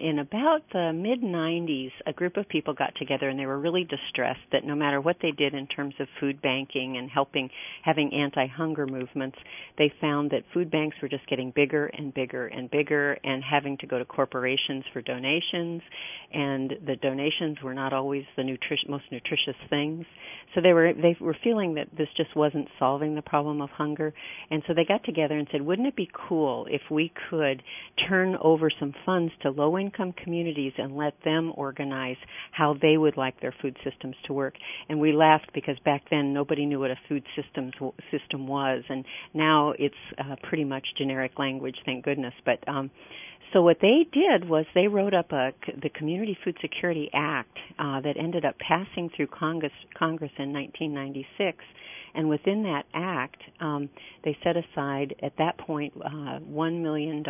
In about the mid-90s, a group of people got together and they were really distressed that no matter what they did in terms of food banking and having anti-hunger movements, they found that food banks were just getting bigger and bigger and bigger and having to go to corporations for donations, and the donations were not always the most nutritious things. So they were feeling that this just wasn't solving the problem of hunger, and so they got together and said, wouldn't it be cool if we could turn over some funds to low-income communities and let them organize how they would like their food systems to work? And we laughed because back then nobody knew what a food system was, and now it's pretty much generic language, thank goodness. But so what they did was they wrote up the Community Food Security Act that ended up passing through Congress in 1996. And within that act, they set aside at that point $1 million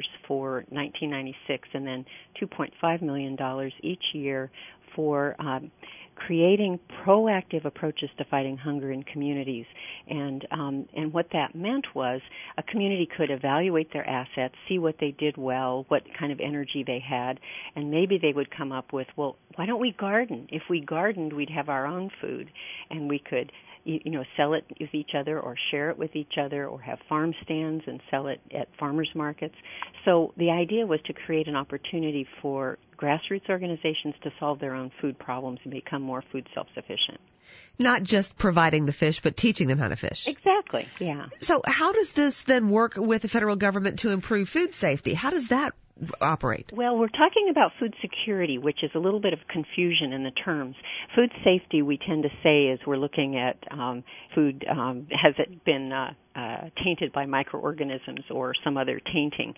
for 1996 and then $2.5 million each year for creating proactive approaches to fighting hunger in communities. And what that meant was a community could evaluate their assets, see what they did well, what kind of energy they had, and maybe they would come up with, well, why don't we garden? If we gardened, we'd have our own food, and we could sell it with each other or share it with each other or have farm stands and sell it at farmers markets. So the idea was to create an opportunity for grassroots organizations to solve their own food problems and become more food self-sufficient. Not just providing the fish, but teaching them how to fish. Exactly, yeah. So how does this then work with the federal government to improve food safety? How does that operate? Well, we're talking about food security, which is a little bit of confusion in the terms. Food safety, we tend to say, is we're looking at food, has it been tainted by microorganisms or some other tainting,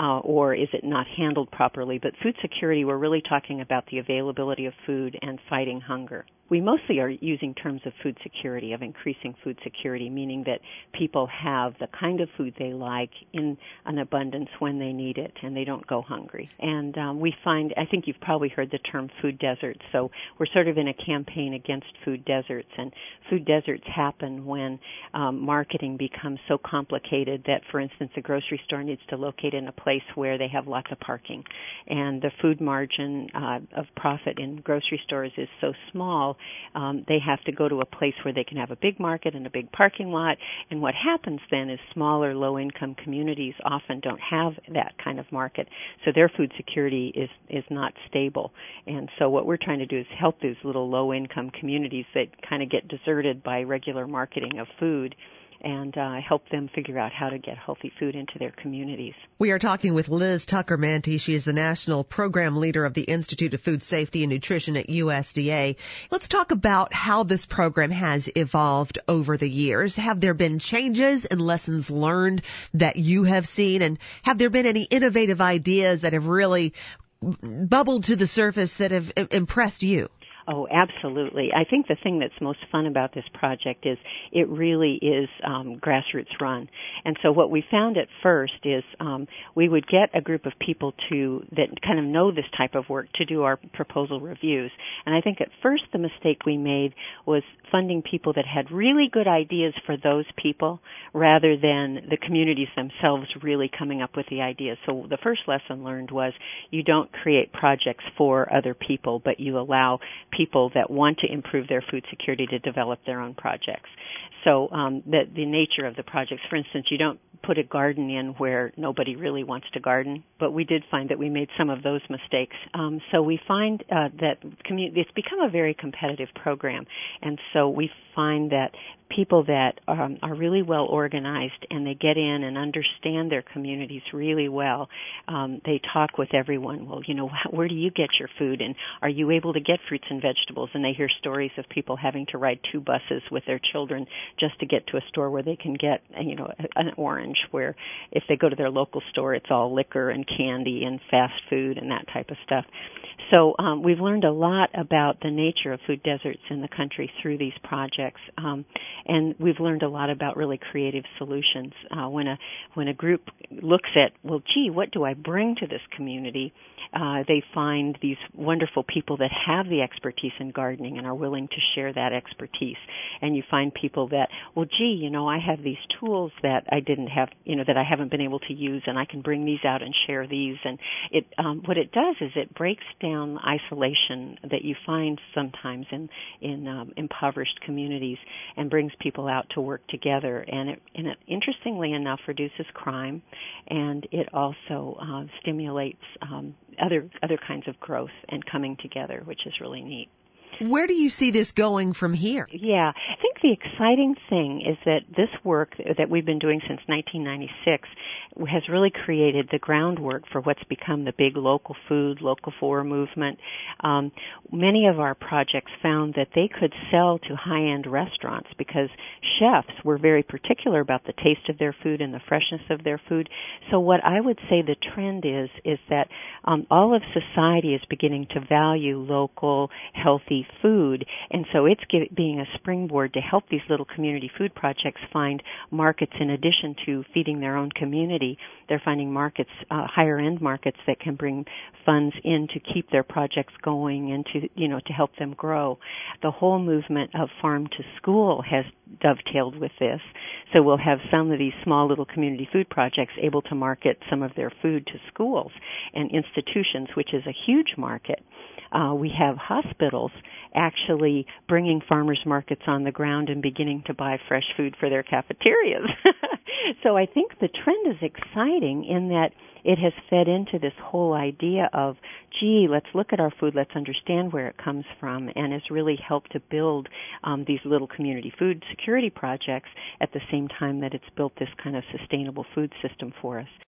or is it not handled properly? But food security, we're really talking about the availability of food and fighting hunger. We mostly are using terms of food security, of increasing food security, meaning that people have the kind of food they like in an abundance when they need it and they don't go hungry. And we find, I think you've probably heard the term food deserts, so we're sort of in a campaign against food deserts, and food deserts happen when marketing becomes so complicated that, for instance, a grocery store needs to locate in a place where they have lots of parking, and the food margin of profit in grocery stores is so small, they have to go to a place where they can have a big market and a big parking lot, and what happens then is smaller low-income communities often don't have that kind of market, so their food security is not stable. And so what we're trying to do is help these little low-income communities that kind of get deserted by regular marketing of food and help them figure out how to get healthy food into their communities. We are talking with Liz Tucker-Mantey. She is the National Program Leader of the Institute of Food Safety and Nutrition at USDA. Let's talk about how this program has evolved over the years. Have there been changes and lessons learned that you have seen? And have there been any innovative ideas that have really bubbled to the surface that have impressed you? Oh, absolutely. I think the thing that's most fun about this project is it really is grassroots run. And so what we found at first is we would get a group of people that kind of know this type of work to do our proposal reviews. And I think at first the mistake we made was funding people that had really good ideas for those people rather than the communities themselves really coming up with the ideas. So the first lesson learned was you don't create projects for other people, but you allow people that want to improve their food security to develop their own projects. So the nature of the projects, for instance, you don't put a garden in where nobody really wants to garden, but we did find that we made some of those mistakes. So we find that it's become a very competitive program, and so we find that people that are really well organized and they get in and understand their communities really well, they talk with everyone. Well, where do you get your food, and are you able to get fruits and vegetables? And they hear stories of people having to ride 2 buses with their children just to get to a store where they can get, an orange, where if they go to their local store, it's all liquor and candy and fast food and that type of stuff. So we've learned a lot about the nature of food deserts in the country through these projects, and we've learned a lot about really creative solutions. When a group looks at, well, gee, what do I bring to this community? They find these wonderful people that have the expertise in gardening and are willing to share that expertise. And you find people that, well, gee, I have these tools that I didn't have, that I haven't been able to use, and I can bring these out and share these. And what it does is it breaks down isolation that you find sometimes in impoverished communities and brings people out to work together. And it interestingly enough reduces crime, and it also stimulates other kinds of growth and coming together, which is really neat. Where do you see this going from here? Yeah, I think the exciting thing is that this work that we've been doing since 1996 has really created the groundwork for what's become the big local food, local for movement. Many of our projects found that they could sell to high-end restaurants because chefs were very particular about the taste of their food and the freshness of their food. So what I would say the trend is that all of society is beginning to value local, healthy food, and so it's being a springboard to help these little community food projects find markets in addition to feeding their own community. They're finding markets, higher end markets that can bring funds in to keep their projects going and to help them grow. The whole movement of farm to school has dovetailed with this. So we'll have some of these small little community food projects able to market some of their food to schools and institutions, which is a huge market. We have hospitals actually bringing farmers markets on the ground and beginning to buy fresh food for their cafeterias. So I think the trend is exciting in that it has fed into this whole idea of, gee, let's look at our food, let's understand where it comes from, and has really helped to build these little community food security projects at the same time that it's built this kind of sustainable food system for us.